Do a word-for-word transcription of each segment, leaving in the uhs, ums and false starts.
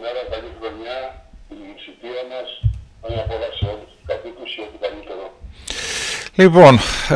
Καλημέρα, καλή χρονιά, την ησυχία μας, χρόνια πολλά σε όλους τους κατοίκους και ό,τι καλύτερο. Λοιπόν,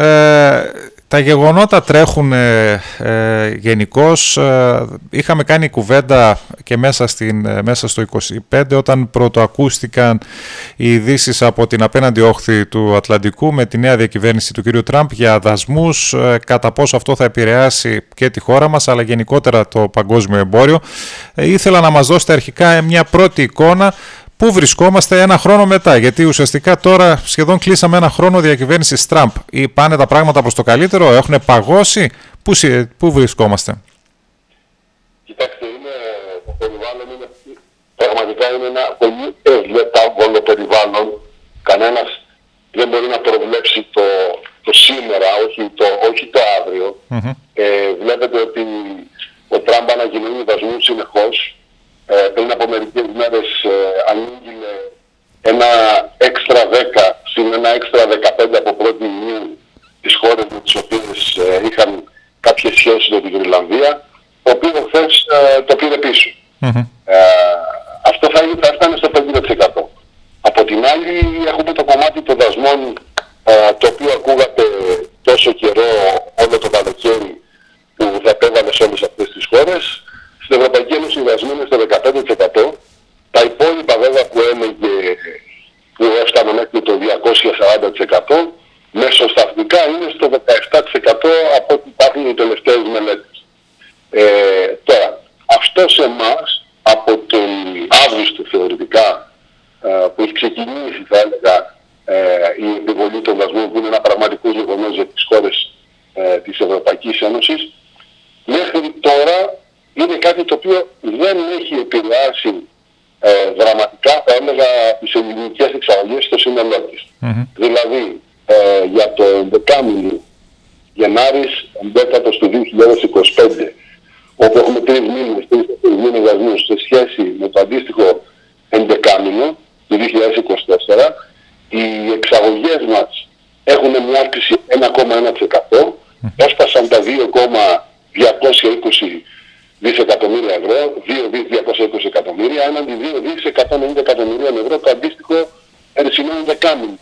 ε, τα γεγονότα τρέχουν ε, ε, γενικώς. Ε, είχαμε κάνει κουβέντα και μέσα, στην, ε, μέσα στο είκοσι πέντε όταν πρωτοακούστηκαν οι ειδήσεις από την απέναντι όχθη του Ατλαντικού με τη νέα διακυβέρνηση του κ. Τραμπ για δασμούς, ε, κατά πόσο αυτό θα επηρεάσει και τη χώρα μας αλλά γενικότερα το παγκόσμιο εμπόριο. Ε, ήθελα να μας δώσετε αρχικά μια πρώτη εικόνα. Πού βρισκόμαστε ένα χρόνο μετά, γιατί ουσιαστικά τώρα σχεδόν κλείσαμε ένα χρόνο διακυβέρνησης Τραμπ. Ή πάνε τα πράγματα προς το καλύτερο, έχουν παγώσει, πού, πού βρισκόμαστε? Κοιτάξτε, είναι, το περιβάλλον είναι, πραγματικά είναι ένα πολύ ευλετάβολο περιβάλλον. Κανένας δεν μπορεί να προβλέψει το, το σήμερα, όχι το, όχι το αύριο. Mm-hmm. Ε, βλέπετε ότι ο Τραμπ ανακοινώνει δασμούς συνεχώς. Ε, πριν από μερικές μέρες ε, ανήγγειλε ένα έξτρα δέκα συν ένα έξτρα δεκαπέντε από πρώτη Ιουνίου τις χώρες με τις οποίες ε, είχαν κάποιες σχέσεις με την Γροιλανδία, το οποίο χθες ε, το πήρε πίσω. Mm-hmm. Ε, αυτό θα, θα έφτανε στο πενήντα τοις εκατό. Από την άλλη έχουμε το κομμάτι των δασμών, ε, το οποίο ακούγατε τόσο καιρό όλο το καλοκαίρι που θα επέβαλε σε όλες αυτές τις χώρες. Στην Ευρωπαϊκή Ένωση οι δασμοί είναι στο δεκαπέντε τοις εκατό. Τα υπόλοιπα βέβαια που έλεγε, που έφτανε μέχρι το διακόσια σαράντα τοις εκατό, μεσοσταθμικά είναι στο δεκαεπτά τοις εκατό από ό,τι υπάρχουν οι τελευταίες μελέτες. Ε, τώρα, αυτό σε εμάς από τον Αύγουστο θεωρητικά ε, που έχει ξεκινήσει, θα έλεγα, ε, η επιβολή των δασμών, που είναι ένα πραγματικό γεγονός για τις χώρες ε, της Ευρωπαϊκής Ένωσης, μέχρι τώρα είναι κάτι το οποίο δεν έχει επηρεάσει ε, δραματικά, θα έλεγα, τις ελληνικές εξαγωγές στο σύνολό της. Mm-hmm. Δηλαδή, ε, για το δεκάμηνο Γενάρης έντεκα του δύο χιλιάδες είκοσι πέντε, όπου έχουμε τρεις μήνες, τρεις μήνες δασμούς σε σχέση με το αντίστοιχο ενδεκάμηνο του δύο χιλιάδες είκοσι τέσσερα, οι εξαγωγές μας έχουν μια αύξηση ένα κόμμα ένα τοις εκατό, mm-hmm. έφτασαν τα δύο κόμμα διακόσια είκοσι δισεκατομμύρια ευρώ, δύο κόμμα διακόσια είκοσι εκατομμύρια, έναντι δύο κόμμα εκατόν ενενήντα εκατομμυρίων ευρώ το αντίστοιχο ερσινό δεκάμηνο.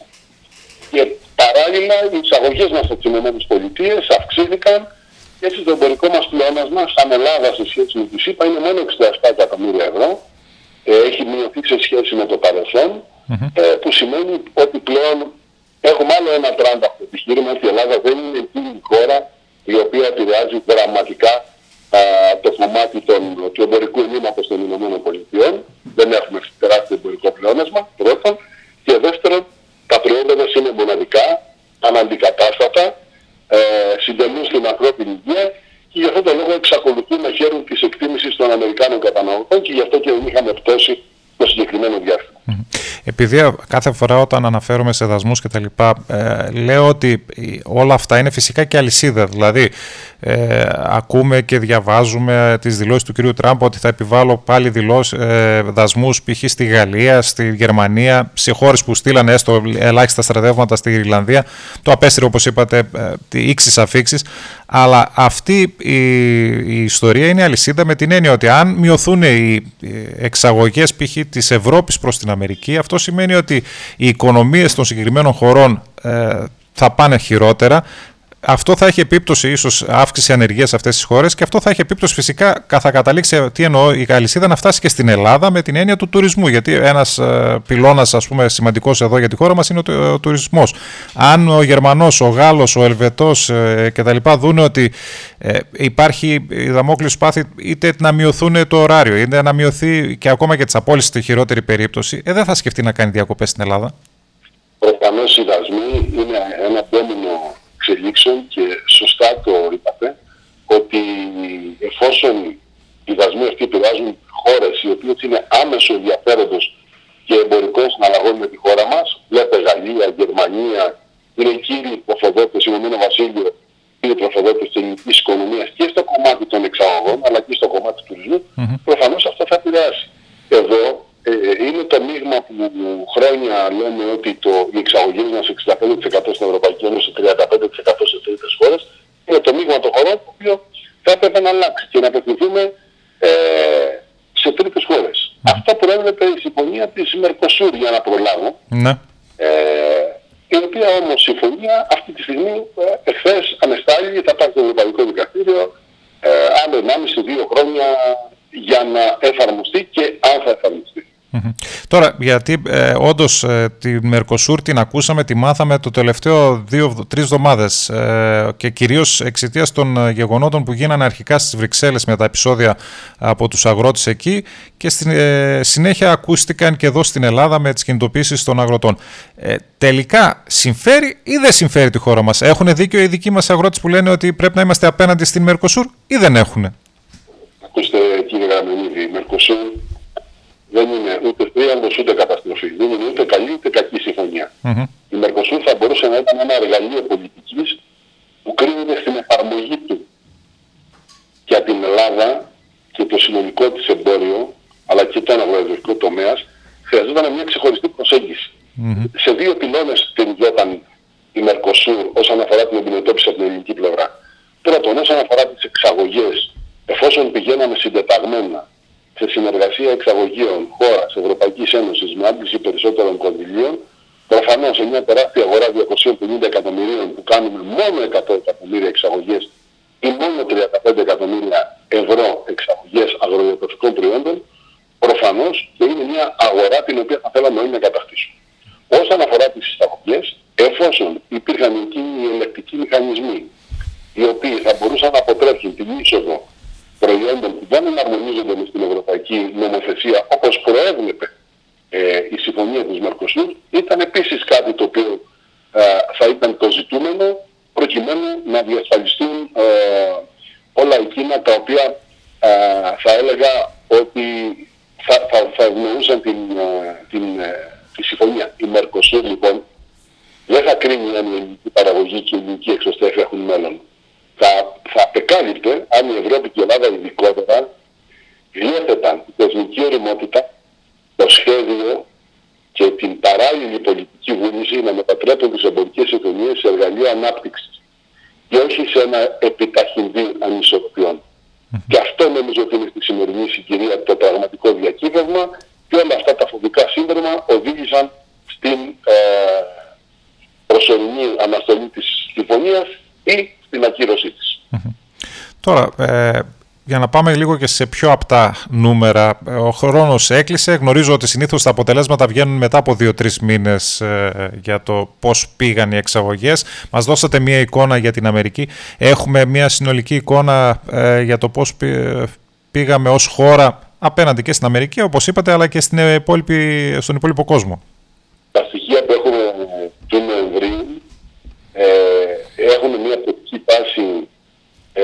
Και παράλληλα οι εισαγωγές μας από τις ΗΠΑ αυξήθηκαν και έτσι το εμπορικό μας πλεόνασμα σαν Ελλάδα σε σχέση με τη ΣΥΠΑ είναι μόνο εξήντα επτά εκατομμύρια ευρώ. Ε, έχει μειωθεί σε σχέση με το παρελθόν, mm-hmm. ε, που σημαίνει ότι πλέον έχουμε άλλο ένα τράνταχο επιχείρημα ότι η Ελλάδα δεν είναι εκείνη η χώρα η οποία επηρεάζει δραματικά α, το κομμάτι των, του εμπορικού ελλείμματος των ΗΠΑ. Δεν έχουμε τεράστιο εμπορικό πλεόνασμα, πρώτον. Και δεύτερον, τα προϊόντα μας είναι μοναδικά, αναντικατάστατα, ε, συντελούν στην ανθρώπινη υγεία και γι' αυτό το λόγο εξακολουθούν να χαίρουν της εκτίμησης των Αμερικάνων καταναλωτών και γι' αυτό και δεν είχαμε πτώση το συγκεκριμένο διάστημα. Επειδή κάθε φορά όταν αναφέρομαι σε δασμούς και τα λοιπά, ε, λέω ότι όλα αυτά είναι φυσικά και αλυσίδα. Δηλαδή, ε, ακούμε και διαβάζουμε τις δηλώσεις του κ. Τραμπ ότι θα επιβάλλω πάλι δηλώσεις, ε, δασμούς π.χ. στη Γαλλία, στη Γερμανία, σε χώρες που στείλανε έστω ελάχιστα στρατεύματα στη Ιρλανδία. Το απέστειλε, όπως είπατε, ε, ήξεις αφήξεις. Αλλά αυτή η, η ιστορία είναι αλυσίδα με την έννοια ότι αν μειωθούν οι εξαγωγές π.χ. της Ευρώπης προς την Αμερική, αυτό σημαίνει ότι οι οικονομίες των συγκεκριμένων χωρών ε, θα πάνε χειρότερα. Αυτό θα έχει επίπτωση, ίσως αύξηση ανεργίας σε αυτές τις χώρες, και αυτό θα έχει επίπτωση φυσικά, θα καταλήξει, τι εννοώ, η αλυσίδα να φτάσει και στην Ελλάδα με την έννοια του τουρισμού. Γιατί ένας ε, πυλώνας, ας πούμε, σημαντικός εδώ για τη χώρα μας είναι ο, ο τουρισμός. Αν ο Γερμανός, ο Γάλλος, ο Ελβετός ε, κτλ. Δούνε ότι ε, υπάρχει η δαμόκλειο σπάθη, είτε να μειωθούν το ωράριο, είτε να μειωθεί και ακόμα και τις απώλειες στη χειρότερη περίπτωση, ε, δεν θα σκεφτεί να κάνει διακοπές στην Ελλάδα. Προφανώς οι δασμοί είναι ένα ντόμινο εξελίξεων και σωστά το είπατε, ότι εφόσον οι δασμοί αυτοί επηρεάζουν χώρες οι οποίες είναι άμεσο ενδιαφέροντος και εμπορικών συναλλαγών με τη χώρα μας, βλέπετε Γαλλία, Γερμανία, είναι οι κύριοι τροφοδότες, Ηνωμένο Βασίλειο, κύριοι τροφοδότες της ελληνικής οικονομίας και στο κομμάτι των εξαγωγών αλλά και στο κομμάτι του τουρισμού, mm-hmm. προφανώς αυτό θα επηρεάσει. Εδώ ε, είναι το μείγμα που χρόνια λέμε ότι το, οι εξαγωγές μας εξήντα πέντε τοις εκατό στην Ευρωπαϊκή Ένωση, τριάντα πέντε τοις εκατό σε τρίτες χώρες, είναι το μείγμα των χωρών το οποίο θα έπρεπε να αλλάξει και να απευθυνθούμε ε, σε τρίτες χώρες. Mm-hmm. Αυτό προέβλεπε η συμφωνία της Μερκοσούρ, για να προλάβω. Ναι. Ε, η οποία όμως συμφωνία αυτή τη στιγμή ε, εχθές ανεστάλλει, θα πάει στο Ευρωπαϊκό Δικαστήριο ε, άλλο ενάμιση με δύο χρόνια για να εφαρμοστεί και αν θα εφαρμοστεί. Mm-hmm. Τώρα, γιατί ε, όντως ε, τη Μερκοσούρ την ακούσαμε, τη μάθαμε το τελευταίο δύο-τρεις εβδομάδες ε, και κυρίως εξαιτίας των ε, γεγονότων που γίνανε αρχικά στις Βρυξέλλες με τα επεισόδια από τους αγρότες εκεί και στην ε, συνέχεια ακούστηκαν και εδώ στην Ελλάδα με τις κινητοποίησεις των αγροτών. Ε, τελικά συμφέρει ή δεν συμφέρει τη χώρα μας? Έχουν δίκιο οι δικοί μας αγρότες που λένε ότι πρέπει να είμαστε απέναντι στην Μερκοσούρ ή δεν έχουν? Ακούστε κύριε Γραμμενίδη, η Μερκοσούρ δεν είναι ούτε θρίαμβος ούτε καταστροφή. Δεν είναι ούτε καλή ούτε κακή συμφωνία. Mm-hmm. Η Μερκοσούρ θα μπορούσε να ήταν ένα εργαλείο πολιτικής που κρίνεται στην εφαρμογή του για την Ελλάδα και το συνολικό της εμπόριο, αλλά και το αγροεδευτικό τομέα, χρειαζόταν μια ξεχωριστή προσέγγιση. Mm-hmm. Σε δύο πυλώνες στηριζόταν η Μερκοσούρ όσον αφορά την αντιμετώπιση από την ελληνική πλευρά. Πρώτον, όσον αφορά τις εξαγωγές, εφόσον πηγαίναμε συντεταγμένα σε συνεργασία εξαγωγείων χώρας Ευρωπαϊκής Ένωσης με άντληση περισσότερων κονδυλίων, προφανώς σε μια τεράστια αγορά διακόσια πενήντα εκατομμυρίων που κάνουμε μόνο εκατό εκατομμύρια εξαγωγές ή μόνο τριάντα πέντε εκατομμύρια ευρώ εξαγωγές αγροδιατροφικών προϊόντων, προφανώς και είναι μια αγορά την οποία θα θέλαμε όλοι να κατακτήσουμε. Όσον αφορά τις εισαγωγές, εφόσον υπήρχαν εκείνοι οι ελεκτικοί μηχανισμοί οι οποίοι θα μπορούσαν να αποτρέψουν την είσοδο προϊόντων που δεν εναρμονίζονται με την ευρωπαϊκή νομοθεσία όπως προέβλεπε ε, η συμφωνία της Μερκοσούρ, ήταν επίσης κάτι το οποίο ε, θα ήταν το ζητούμενο προκειμένου να διασφαλιστούν ε, όλα εκείνα τα οποία ε, θα έλεγα ότι θα, θα, θα ευνοούσαν την, ε, την, ε, τη συμφωνία. Η Μερκοσούρ λοιπόν δεν θα κρίνει αν η ελληνική παραγωγή και η ελληνική εξωστρέφεια έχουν μέλλον. Θα, θα απεκάλυπτε αν η Ευρώπη και η Ελλάδα ειδικότερα διέθεταν τη θεσμική οριμότητα, το σχέδιο και την παράλληλη πολιτική βούληση να μετατρέπουν τις εμπορικές συμφωνίες σε εργαλείο ανάπτυξης και όχι σε ένα επιταχυνδύ ανισορροπιών. Mm-hmm. Και αυτό νομίζω ότι είναι στη σημερινή συγκυρία το πραγματικό διακύβευμα και όλα αυτά τα φοβικά σύνδρομα οδήγησαν στην ε, προσωρινή αναστολή της συμφωνίας ή στην ακύρωσή της. Mm-hmm. Τώρα, ε, για να πάμε λίγο και σε πιο απτά νούμερα, ο χρόνος έκλεισε. Γνωρίζω ότι συνήθως τα αποτελέσματα βγαίνουν μετά από δύο-τρεις μήνες ε, για το πώς πήγαν οι εξαγωγές. Μας δώσατε μια εικόνα για την Αμερική. Έχουμε μια συνολική εικόνα ε, για το πώς πήγαμε ως χώρα απέναντι και στην Αμερική, όπως είπατε, αλλά και στην υπόλοιπη, στον υπόλοιπο κόσμο. Τα στοιχεία που έχουμε του Νοεμβρίου ε, έχουν μια θετική τάση ε,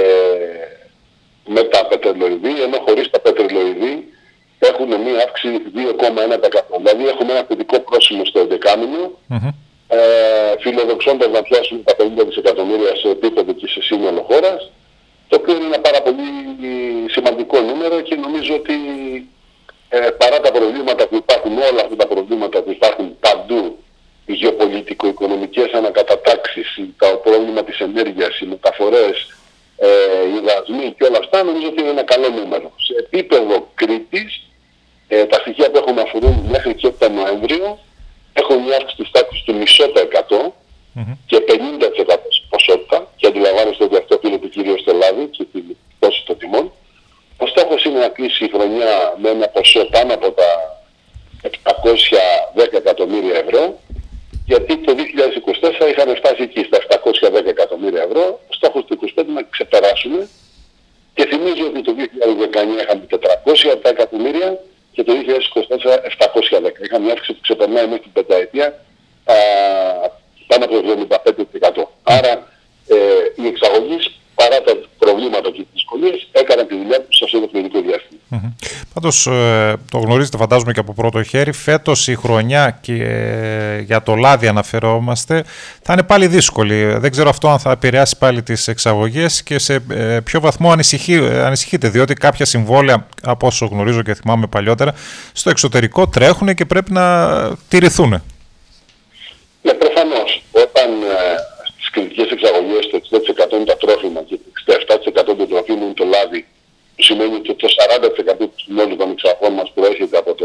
με τα πετρελοειδή, ενώ χωρίς τα πετρελοειδή έχουν μια αύξηση δύο κόμμα ένα τοις εκατό. Δηλαδή έχουμε ένα θετικό πρόσημο στο δεκάμηνο, mm-hmm. ε, φιλοδοξώντας να πιάσουμε τα πενήντα δισεκατομμύρια σε επίπεδο και σε σύνολο χώρας, το οποίο είναι ένα πάρα πολύ σημαντικό νούμερο και νομίζω ότι ε, παρά τα προβλήματα που υπάρχουν, όλα αυτά τα προβλήματα που υπάρχουν παντού, οι γεωπολιτικο-οικονομικές ανακατατάξεις, το πρόβλημα της ενέργειας, οι μεταφορές, ε, οι δασμοί και όλα αυτά, νομίζω ότι είναι ένα καλό νούμερο. Σε επίπεδο Κρήτης, ε, τα στοιχεία που έχουμε αφορούν μέχρι και τον Νοέμβριο έχουν μια αύξηση της τάξης του μισό τοις εκατό mm-hmm. και πενήντα τοις εκατό ποσότητα, και αντιλαμβάνεστε ότι αυτό οφείλεται κυρίως στο λάδι και την πτώση των τιμών. Ο στόχος είναι να κλείσει η χρονιά με ένα ποσό πάνω από τα επτακόσια δέκα εκατομμύρια ευρώ, γιατί το δύο χιλιάδες είκοσι τέσσερα είχαμε φτάσει εκεί στα επτακόσια δέκα εκατομμύρια ευρώ, ο στόχος του είκοσι πέντε να ξεπεράσουμε, και θυμίζω ότι το δύο χιλιάδες δεκαεννιά είχαμε τετρακόσια επτά εκατομμύρια και το δύο χιλιάδες είκοσι τέσσερα επτακόσια δέκα. Είχαμε μια αύξηση που ξεπερνάει μέχρι την πενταετία α, πάνω από το εβδομήντα πέντε τοις εκατό. Άρα ε, οι εξαγωγείς, παρά τα προβλήματα και τις δυσκολίες, έκαναν τη δουλειά τους σε αυτό το χρονικό διάστημα. Mm-hmm. Πάντως, ε, το γνωρίζετε φαντάζομαι και από πρώτο χέρι, φέτος η χρονιά και ε, για το λάδι αναφερόμαστε, θα είναι πάλι δύσκολη. Δεν ξέρω αυτό αν θα επηρεάσει πάλι τις εξαγωγές και σε ε, ποιο βαθμό ανησυχεί, ε, ανησυχείτε, διότι κάποια συμβόλαια, από όσο γνωρίζω και θυμάμαι παλιότερα, στο εξωτερικό τρέχουν και πρέπει να τηρηθούν. Ναι, προφανώς. Όταν ε, στις κριτικές εξαγωγές το εξήντα τοις εκατό είναι τα τρόφιμα και το εξήντα επτά τοις εκατό των τροφίμων είναι το λάδι, που σημαίνει ότι το σαράντα τοις εκατό του συνόλου των εξαγωγών μας προέρχεται από το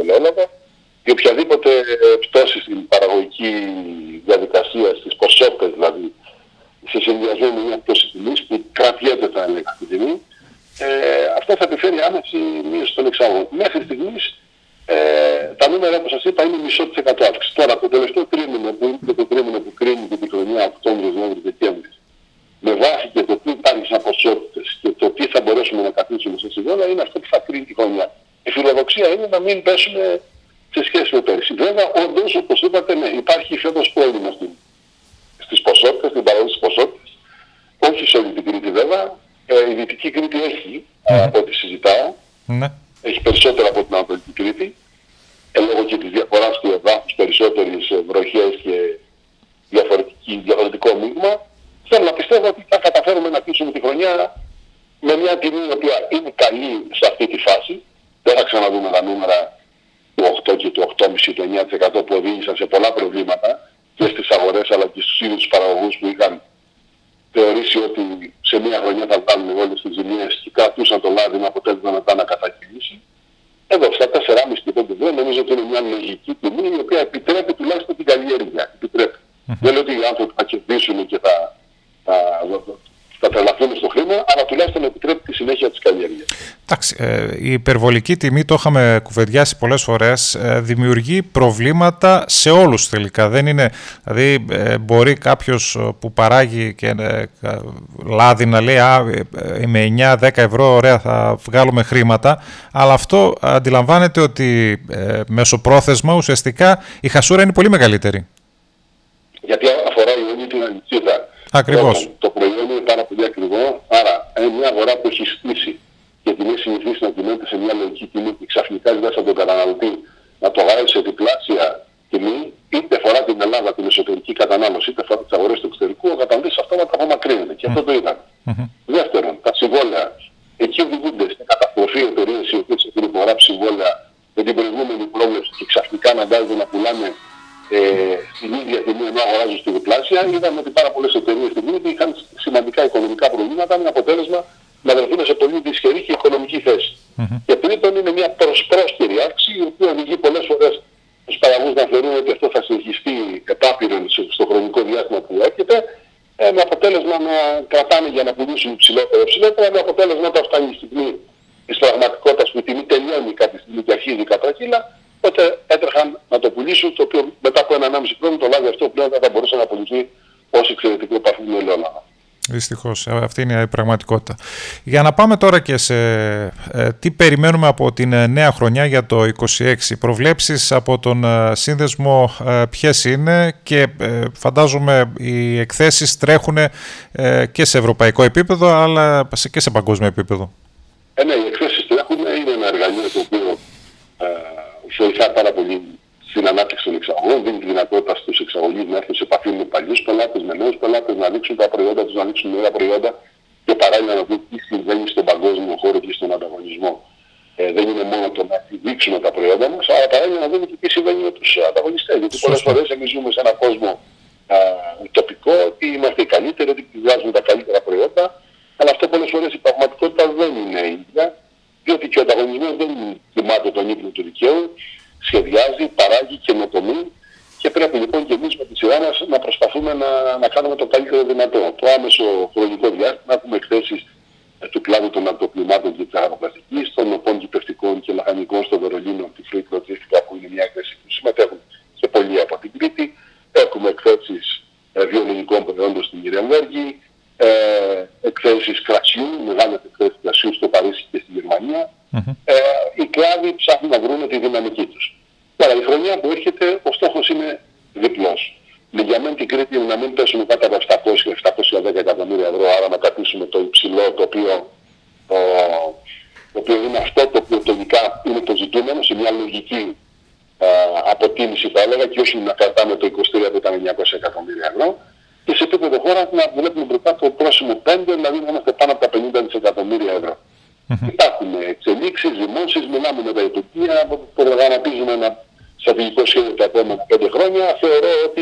των εξαγωγών. Μέχρι στιγμής ε, τα νούμερα, όπως σας είπα, είναι μισό της εκατό αύξηση. Τώρα, το τελευταίο τρίμηνο που είναι το τρίμηνο που κρίνει και την χρονιά Οκτώβριος, Νοέμβριος, Δεκέμβριος, με βάση και το τι υπάρχει σαν ποσότητες και το τι θα μπορέσουμε να καθίσουμε σε συμβόλαια, είναι αυτό που θα κρίνει τη χρονιά. Η φιλοδοξία είναι να μην πέσουμε σε σχέση με πέρυσι. Βέβαια, όντως, όπως είπατε, ναι, υπάρχει φέτος πρόβλημα στις ποσότητες, στην παραγωγή της ποσότητας. Όχι σε όλη την Κρήτη, βέβαια. Ε, η Δυτική Κρήτη έχει, mm. από ό,τι συζητάω, mm. έχει περισσότερα από την Ανατολική Κρήτη, ε, λόγω και της διαφοράς του εδάφους, περισσότερες βροχές και διαφορετικό μείγμα. Θέλω να πιστεύω ότι θα καταφέρουμε να κλείσουμε τη χρονιά με μια τιμή η οποία είναι καλή σε αυτή τη φάση. Δεν θα ξαναδούμε τα νούμερα του οκτώ και του οκτώ κόμμα πέντε τοις εκατό, του εννιά τοις εκατό που οδήγησαν σε πολλά προβλήματα και στις αγορές αλλά και στους ίδιους παραγωγούς που είχαν θεωρήσει ότι σε μια χρονιά θα βγάλουν όλες τις ζημιές και κρατούσαν το λάδι με αποτέλεσμα να τα ανακατακυλήσει. Εδώ στα τέσσερα κόμμα πέντε και πέντε δύο νομίζω ότι είναι μια λογική τιμή η οποία επιτρέπει τουλάχιστον την καλλιέργεια. Επιτρέπει. Mm-hmm. Δεν λέω ότι οι άνθρωποι θα κερδίσουν και θα, θα, θα τρελαθούν στο χρήμα, αλλά τουλάχιστον επιτρέπει τη συνέχεια της καλλιέργειας. Εντάξει, ε, η υπερβολική τιμή, το είχαμε κουβεντιάσει πολλές φορές, ε, δημιουργεί προβλήματα σε όλους τελικά. Δεν είναι, δηλαδή ε, μπορεί κάποιος που παράγει και ε, λάδι να λέει «Α, ε, με εννιά δέκα ευρώ ωραία θα βγάλουμε χρήματα», αλλά αυτό αντιλαμβάνεται ότι ε, μεσοπρόθεσμα ουσιαστικά η χασούρα είναι πολύ μεγαλύτερη. Γιατί αφορά η όλη την αλυσίδα. Ακριβώς. Το, το προϊόν είναι πάρα πολύ ακριβό, άρα είναι μια αγορά που έχει στήσει και την έχει συνηθίσει να κινείται σε μια λογική τιμή και ξαφνικά ζητάς από τον καταναλωτή να το βγάλει σε διπλάσια τιμή, είτε φορά την Ελλάδα την εσωτερική κατανάλωση, είτε φορά τις αγορές του εξωτερικού, ο καταναλωτής αυτόματα απομακρύνεται. Και αυτό το είδαν. Mm-hmm. Δεύτερον, τα συμβόλαια. Εκεί οδηγούνται στην καταστροφή εταιρείες οι οποίες έχουν υπογράψει συμβόλαια με την προηγούμενη πρόβλεψη και ξαφνικά αναγκάζονται να πουλάνε ε, στην ίδια τιμή ενώ αγοράζουν στη διπλάσια. Είδαμε ότι πάρα πολλές εταιρείες στην Κρήτη είχαν σημαντικά οικονομικά προβλήματα με αποτέλεσμα να βρεθούν σε πολύ δυσχερή και οικονομική θέση. Mm-hmm. Και τρίτον, είναι μια προσπρόσχερη αύξηση η οποία οδηγεί πολλές φορές τους παραγωγούς να θεωρούν ότι αυτό θα συνεχιστεί επάπειρον στο χρονικό διάστημα που έρχεται, ε, με αποτέλεσμα να κρατάνε για να πουλήσουν υψηλότερα υψηλότερα, με αποτέλεσμα όταν φτάνει η στιγμή της πραγματικότητας που η τιμή τελειώνει κάποια στιγμή και αρχίζει κατά κύλα, τότε έτρεχαν να το πουλήσουν, το οποίο μετά από ένα ενάμιση χρόνο το λάδι αυτό πλέον δεν θα μπορούσε να πουληθεί ως εξαιρετικό παρφούμιο ελαιόλαδο. Δυστυχώς, αυτή είναι η πραγματικότητα. Για να πάμε τώρα και σε ε, τι περιμένουμε από την ε, νέα χρονιά για το είκοσι έξι. Προβλέψεις από τον ε, σύνδεσμο ε, ποιες είναι και ε, φαντάζομαι οι εκθέσεις τρέχουν ε, και σε ευρωπαϊκό επίπεδο αλλά και σε παγκόσμιο επίπεδο. Ε, ναι, οι εκθέσεις τρέχουν, είναι ένα εργαλείο το οποίο ε, βοηθά πάρα πολύ στην ανάπτυξη των εξαγωγών, δίνει τη δυνατότητα στους εξαγωγείς να έρθουν σε επαφή με παλιούς πελάτες, με νέους πελάτες, να δείξουν τα προϊόντα τους, να δείξουν νέα προϊόντα και παράλληλα να δουν τι συμβαίνει στον παγκόσμιο χώρο και στον ανταγωνισμό. Ε, δεν είναι μόνο το να δείξουμε τα προϊόντα μας, αλλά παράλληλα να δούμε και τι συμβαίνει με τους ανταγωνιστές. Γιατί πολλές φορές εμείς ζούμε σε έναν κόσμο α, τοπικό, ότι είμαστε οι καλύτεροι, ότι βγάζουμε τα καλύτερα προϊόντα, αλλά αυτό πολλές φορές η πραγματικότητα δεν είναι ίδια, διότι και ο ανταγωνισμός δεν κοιμάται τον ύπνο του δικαίου. Σχεδιάζει, παράγει, καινοτομεί και πρέπει λοιπόν και εμείς με τη σειρά μας να προσπαθούμε να, να κάνουμε το καλύτερο δυνατό. Το άμεσο χρονικό διάστημα έχουμε εκθέσεις ε, του κλάδου των αρτοπλημάτων και της αγροπλαστικής, των οπών κυπευτικών και λαχανικών στο Βερολίνο, τη Φρύη Πρωτίστικα που είναι μια έκθεση που συμμετέχουν και πολλοί από την Κρήτη. Έχουμε εκθέσεις ε, βιολογικών προϊόντων στην Νιρεμβέργη, ε, εκθέσεις κρασιού, μεγάλες εκθέσεις κρασιού στο Παρίσι και στη Γερμανία. Mm-hmm. Ε, οι κλάδοι ψάχνουν να βρουν τη δυναμική τους. Τώρα η χρονιά που έρχεται ο στόχος είναι διπλός. Με για μένα την Κρήτη να μην πέσουμε κάτω από επτακόσια με επτακόσια δέκα εκατομμύρια ευρώ, άρα να κρατήσουμε το υψηλό το οποίο, το, το οποίο είναι αυτό το οποίο τελικά είναι το ζητούμενο σε μια λογική α, αποτίμηση θα έλεγα και όχι να κρατάμε το είκοσι τρία που ήταν εννιακόσια εκατομμύρια ευρώ και σε επίπεδο χώρα να βλέπουμε μπροστά το πρόσημο πέντε, δηλαδή να είμαστε πάνω από τα πενήντα δισεκατομμύρια ευρώ. Mm-hmm. Υπάρχουν εξελίξεις, δημόσιες, μιλάμε με τα Τουρκία, προγραμματίζουμε ένα στρατηγικό σχέδιο τα επόμενα πέντε χρόνια. Θεωρώ ότι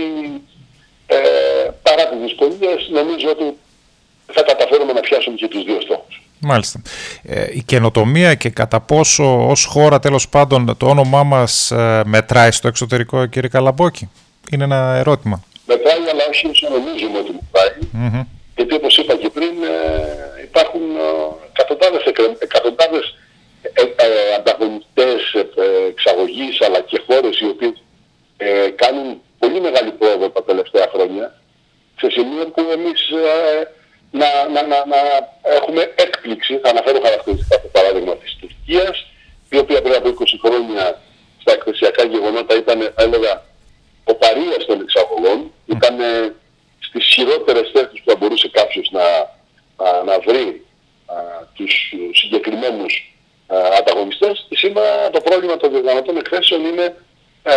ε, παρά τις δυσκολίες νομίζω ότι θα καταφέρουμε να πιάσουμε και τους δύο στόχους. Μάλιστα. Ε, η καινοτομία και κατά πόσο ως χώρα τέλος πάντων το όνομά μας ε, μετράει στο εξωτερικό, κύριε Καλαμπόκη, είναι ένα ερώτημα. Μετράει, αλλά όχι όσο νομίζουμε ότι μετράει. Mm-hmm. Γιατί όπως είπα και πριν ε, υπάρχουν ε, εκατοντάδες, εκατοντάδες ε, ε, ανταγωνιστές ε, εξαγωγής, αλλά και χώρες οι οποίες ε, κάνουν πολύ μεγάλη πρόοδο τα τελευταία χρόνια, σε σημείο που εμείς ε, να, να, να, να έχουμε έκπληξη. Θα αναφέρω χαρακτηριστικά το παράδειγμα της Τουρκίας, η οποία πριν από είκοσι χρόνια στα εκθεσιακά γεγονότα ήταν, έλεγα, ο παρείας των εξαγωγών, mm. ήταν ε, στις χειρότερες θέσεις που θα μπορούσε κάποιος να, α, να βρει α, τους συγκεκριμένους α, ανταγωνιστές. Και σήμερα το πρόβλημα των διοργανωτών εκθέσεων είναι ε,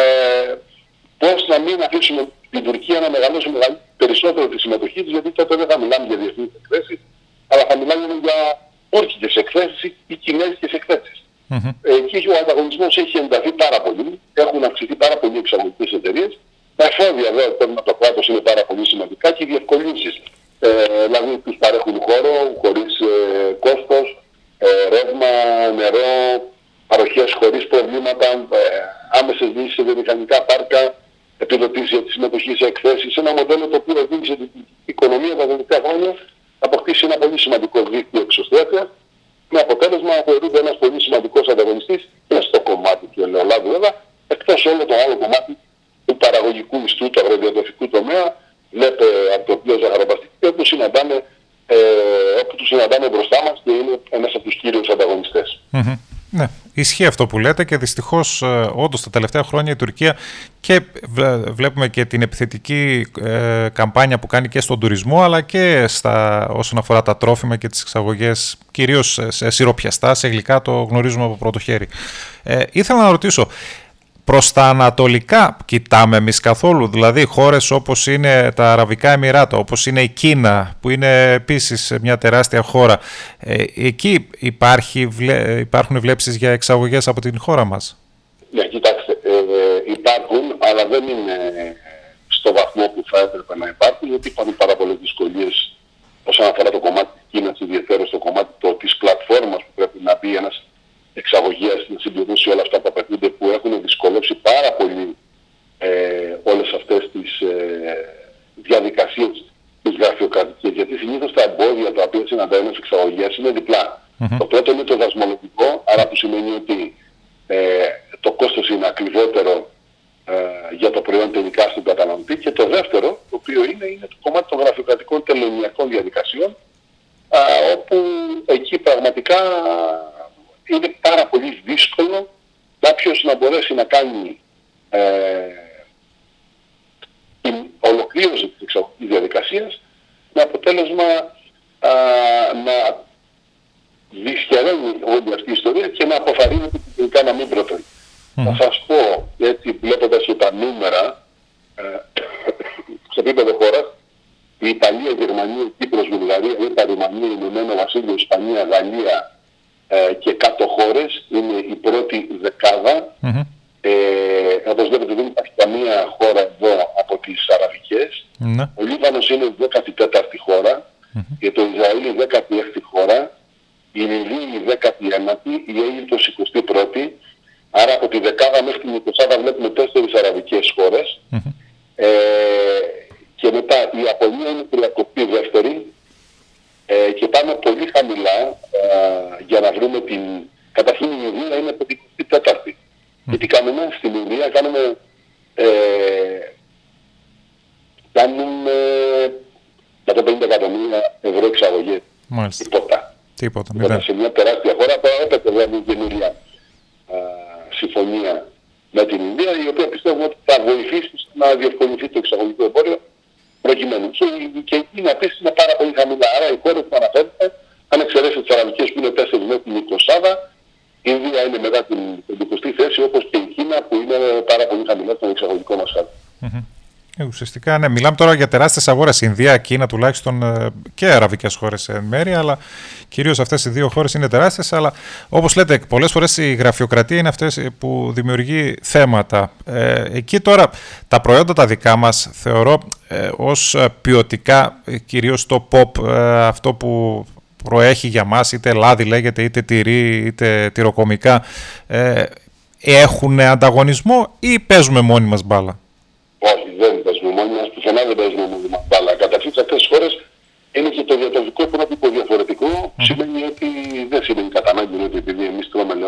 πώς να μην αφήσουμε την Τουρκία να μεγαλώσει περισσότερο τη συμμετοχή της, γιατί τότε δεν θα μιλάμε για διεθνείς εκθέσεις, αλλά θα μιλάμε για τουρκικές εκθέσεις ή κινέζικες εκθέσεις. Mm-hmm. Εκεί ο ανταγωνισμός έχει ενταθεί πάρα πολύ, έχουν αυξηθεί πάρα πολύ οι εξαγωγικές εταιρείες. Τα εφόδια βέβαια από το κράτος είναι πάρα πολύ σημαντικά και οι διευκολύνσεις. Ε, δηλαδή τους παρέχουν χώρο χωρίς ε, κόστος, ε, ρεύμα, νερό, παροχές χωρίς προβλήματα, ε, άμεσες λύσεις σε βιομηχανικά πάρκα, επιδοτήσεις για τη συμμετοχή σε εκθέσεις. Ένα μοντέλο το οποίο οδήγησε την οικονομία τα τελευταία χρόνια να αποκτήσει ένα πολύ σημαντικό δίκτυο εξωστρέφειας, με αποτέλεσμα να θεωρείται ένας πολύ σημαντικός ανταγωνιστής και στο κομμάτι του ελαιολάδου, βέβαια, εκτός όλο το άλλο κομμάτι του παραγωγικού ιστού, του αγροδιατροφικού τομέα, βλέπετε από το οποίο ζαχαροπαστική, όπου συναντάμε, ε, όπου τους συναντάμε μπροστά μας και είναι ένας από τους κύριους ανταγωνιστές. Mm-hmm. Ναι, ισχύει αυτό που λέτε και δυστυχώς όντως τα τελευταία χρόνια η Τουρκία, και βλέπουμε και την επιθετική ε, καμπάνια που κάνει και στον τουρισμό, αλλά και στα, όσον αφορά τα τρόφιμα και τις εξαγωγές, κυρίως σε σιροπιαστά, σε γλυκά, το γνωρίζουμε από πρώτο χέρι. Ε, ήθελα να ρωτήσω, προς τα ανατολικά κοιτάμε εμείς καθόλου, δηλαδή χώρες όπως είναι τα Αραβικά Εμιράτα, όπως είναι η Κίνα, που είναι επίσης μια τεράστια χώρα, ε, εκεί υπάρχει, υπάρχουν βλέψεις για εξαγωγές από την χώρα μας? Ναι, κοιτάξτε, ε, υπάρχουν, αλλά δεν είναι στο βαθμό που θα έπρεπε να υπάρχουν, γιατί υπάρχουν πάρα πολλές δυσκολίες όσον αφορά το κομμάτι της Κίνας, ιδιαίτερα στο κομμάτι το, της πλατφόρμας που πρέπει να μπει ένας εξαγωγίας, να συμπληρώσει όλα αυτά που απαιτούνται, που έχουν δυσκολέψει πάρα πολύ ε, όλες αυτές τις ε, διαδικασίες της γραφειοκρατικής. Γιατί συνήθως τα εμπόδια τα οποία συναντάει ένας εξαγωγέας είναι διπλά. Mm-hmm. Το πρώτο είναι το δασμολογικό, άρα που σημαίνει ότι ε, το κόστος είναι ακριβότερο ε, για το προϊόν τελικά στον καταναλωτή. Και το δεύτερο, το οποίο είναι, είναι το κομμάτι των γραφειοκρατικών τελωνειακών διαδικασιών, α, όπου εκεί πραγματικά είναι πάρα πολύ δύσκολο κάποιος να μπορέσει να κάνει ε, την ολοκλήρωση της εξαγωγικής διαδικασίας με αποτέλεσμα α, να δυσχεραίνει όλη αυτή η ιστορία και να αποθαρρύνεται τελικά να μην προτείνει. Mm. Θα σας πω, έτσι βλέποντας και τα νούμερα ε, σε επίπεδο χώρας, η Ιταλία, η Γερμανία, η Κύπρος, η Βουλγαρία, η Ρουμανία, η Ηνωμένο Βασίλειο, η Ισπανία, Γαλλία ε, και κάτω χώρες είναι η πρώτη δεκάδα. Mm-hmm. Ε, όπως βλέπετε δεν υπάρχει καμία χώρα εδώ από τις αραβικές. Mm-hmm. Ο Λίβανος είναι η δέκατη τέταρτη χώρα mm-hmm. και το Ισραήλ η δέκατη έκτη χώρα, η Λιβύη η δέκατη ένατη, η Αίγυπτος η εικοστή πρώτη. Άρα από τη δεκάδα μέχρι την εικοσάδα βλέπουμε τέσσερις αραβικές χώρες. Mm-hmm. Ε, και μετά η Ιαπωνία είναι τριαντάτη δεύτερη ε, και πάμε πολύ χαμηλά ε, για να βρούμε την... Καταρχήν η Ινδία είναι πενηκοστή τέταρτη. Mm. Και τι κάνουμε στην Ινδία, κάνουμε, ε, κάνουμε εκατόν πενήντα εκατομμύρια ευρώ εξαγωγές. Μάλιστα. Τίποτα. Τίποτα. Τίποτα. Σε μια τεράστια χώρα τώρα έπεται δηλαδή καινούρια συμφωνία με την Ινδία, η οποία πιστεύουμε ότι θα βοηθήσει να διευκολυνθεί το εξαγωγικό εμπόριο προκειμένου. Και η Κίνα επίσης είναι πάρα πολύ χαμηλά. Άρα οι χώρες που αναφέρεται, αν εξαιρέσει τις αραβικές που είναι τέσσερις μέχρι την εικοσάδα, η Ινδία είναι μετά την εικοστή θέση, όπως και η Κίνα που είναι πάρα πολύ χαμηλά στον εξαγωγικό μας χάρτη. Mm-hmm. Ε, ουσιαστικά, ναι, μιλάμε τώρα για τεράστιες αγορές. Ινδία, Κίνα τουλάχιστον και αραβικές χώρες εν μέρει, αλλά κυρίως αυτές οι δύο χώρες είναι τεράστιες. Αλλά όπως λέτε, πολλές φορές η γραφειοκρατία είναι αυτές που δημιουργεί θέματα. Ε, εκεί τώρα τα προϊόντα τα δικά μας θεωρώ ε, ως ποιοτικά, κυρίως το pop, ε, αυτό που προέχει για μας, είτε λάδι λέγεται, είτε τυρί, είτε τυροκομικά, ε, έχουν ανταγωνισμό ή παίζουμε μόνοι μας μπάλα? Όχι, δεν παίζουμε μόνοι μας, πουθενά δεν παίζουμε μόνοι μας μπάλα. Καταρχήν σε αυτές τις χώρες είναι και το διατροφικό πρότυπο διαφορετικό, mm. σημαίνει ότι δεν σημαίνει κατά ανάγκη ότι επειδή εμείς τρώμε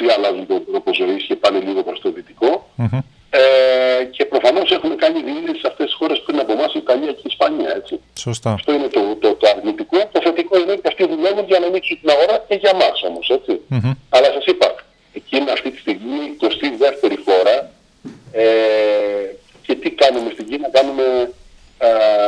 αυτοί αλλάζουν τον τρόπο ζωής και πάνε λίγο προς το δυτικό. Mm-hmm. Ε, και προφανώς έχουν κάνει διείσδυση σε αυτές τις χώρες πριν από εμάς, η Ιταλία και η Ισπανία. Έτσι. Σωστά. Αυτό είναι το, το, το αρνητικό. Το θετικό είναι ότι αυτοί δουλεύουν για να ανοίξουν την αγορά και για μας όμως. Έτσι. Mm-hmm. Αλλά σας είπα, εκείνη αυτή τη στιγμή η εικοστή δεύτερη χώρα. Ε, και τι κάνουμε στην Κίνα? Κάνουμε ε,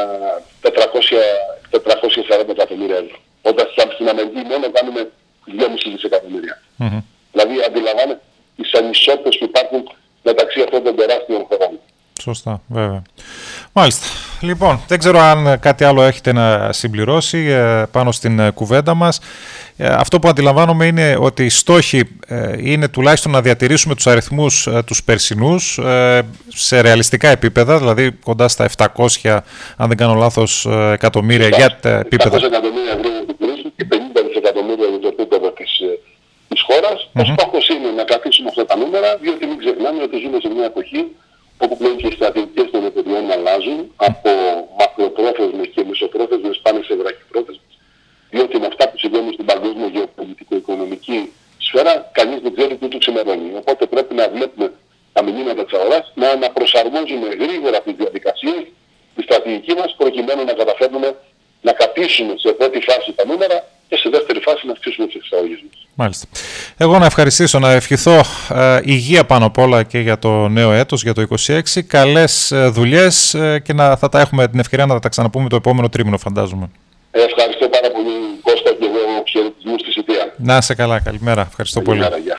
τετρακόσια σαράντα εκατομμύρια ευρώ. Όταν στην Αμερική μόνο κάνουμε δυόμισι δισεκατομμύρια. Mm-hmm. Δηλαδή αντιλαμβάνετε τις ανισότητες που υπάρχουν μεταξύ αυτών των τεράστιων χωρών. Σωστά, βέβαια. Μάλιστα. Λοιπόν, δεν ξέρω αν κάτι άλλο έχετε να συμπληρώσει ε, πάνω στην ε, κουβέντα μας. Ε, αυτό που αντιλαμβάνομαι είναι ότι οι στόχοι ε, είναι τουλάχιστον να διατηρήσουμε τους αριθμούς ε, τους περσινούς ε, σε ρεαλιστικά επίπεδα, δηλαδή κοντά στα επτακόσια, αν δεν κάνω λάθος, ε, εκατομμύρια για τα επίπεδα. επτακόσια εκατομμύρια ευρώ για την κρίση και πενήντα δισεκατομμύρια για το επίπεδο της, της χώρας. Mm-hmm. Ο στόχος είναι να κρατήσουμε αυτά τα νούμερα, διότι μην ξεχνάμε ότι ζούμε σε μια εποχή όπου πλέον και οι στρατηγικές των εταιριών αλλάζουν από μακροπρόθεσμες και μεσοπρόθεσμες πάνε σε βραχυπρόθεσμες. Διότι με αυτά που συμβαίνουν στην παγκόσμια γεωπολιτικο-οικονομική σφαίρα, κανείς δεν ξέρει τι του ξημερώνει. Οπότε πρέπει να βλέπουμε τα μηνύματα της αγοράς, να αναπροσαρμόζουμε γρήγορα τις διαδικασίες, τη στρατηγική μας, προκειμένου να καταφέρουμε να κρατήσουμε σε πρώτη φάση τα νούμερα και σε δεύτερη φάση να αυξήσουμε τις εξαγωγές μας. Μάλιστα. Εγώ να ευχαριστήσω, να ευχηθώ ε, υγεία πάνω απ' όλα και για το νέο έτος, για το είκοσι έξι. Καλές ε, δουλειές ε, και να, θα τα έχουμε την ευκαιρία να τα ξαναπούμε το επόμενο τρίμηνο, φαντάζομαι. Ε, ευχαριστώ πάρα πολύ, Κώστα, και εγώ χαιρετισμούς στη Σιτία. Να είσαι καλά, καλημέρα. Ευχαριστώ Καλημέρα, πολύ. γεια.